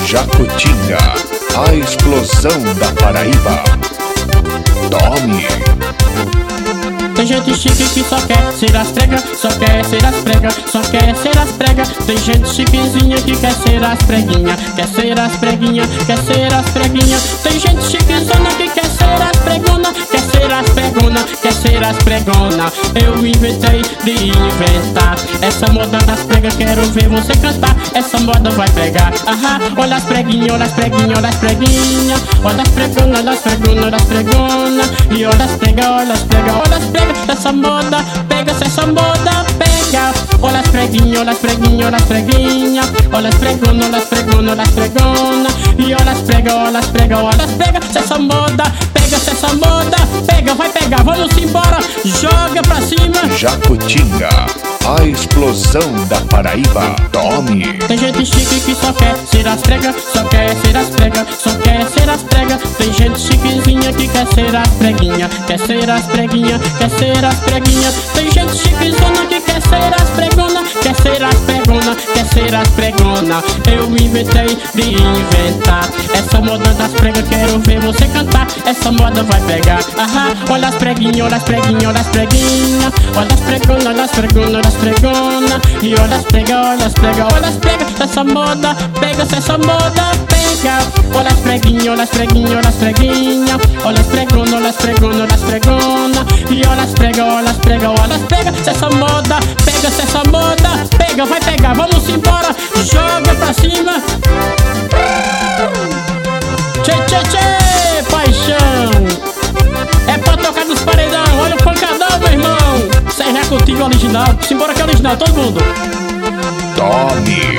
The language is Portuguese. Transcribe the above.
Jacutinga, a explosão da Paraíba. Tome! Tem gente chique que só quer ser as prega, só quer ser as prega, só quer ser as prega. Tem gente chiquezinha que quer ser as preguinha, quer ser as preguinha, quer ser as preguinha. Tem gente chiquezona que quer ser as pregona, quer ser as pregona, quer ser as pregona. Eu inventei de inventar essa moda das pregas, quero ver você cantar. Essa moda vai pegar, ahá. Olha as preguinha, olha as preguinha, olha as preguinha. Olha as pregona, olha as pregona, olha as pregona. E olha as prega, olha as prega, olha as prega. Essa moda pega, se essa moda pega. Olha as preguinha, olha as preguinha, olha as preguinha. Olha as pregona, olha as pregona, olha as pregona. E olha as prega, olha as prega, olha as prega. Se essa moda pega, se essa moda pega, vai pegar, vamos embora, joga pra cima. Jacutinga, a explosão da Paraíba. Tome! Tem gente chique que só quer ser as prega, só quer ser as prega, só quer ser as prega. Tem gente chiquezinha que quer ser as preguinha, quer ser as preguinha, quer ser as preguinha. Tem gente chiquezona que quer ser as pregona, quer ser as pregona, quer ser as pregona. Eu inventei de inventar essa moda das pregas, quero ver você cantar. Essa moda vai pegar, ahá. Olha as preguinha, olha as preguinha, olha as preguinha. Olha as pregona, olha as pregona, olha as pregona. E olha as prega, olha as prega, olha as prega. Essa moda pega, se essa moda pega. Olha as preguinha, olha as preguinha, olha as preguinha. Olha as pregona, olha as pregona, olha as pregona. E olha as prega, olha as prega, olha as prega. Se essa moda pega, se essa moda pega, vai pegar, vamos embora, joga pra cima. Tchê, tchê, tchê, paixão. É pra tocar nos paredão, olha o pancadão, meu irmão. Isso aí é contigo original, simbora que é original, todo mundo. Tome!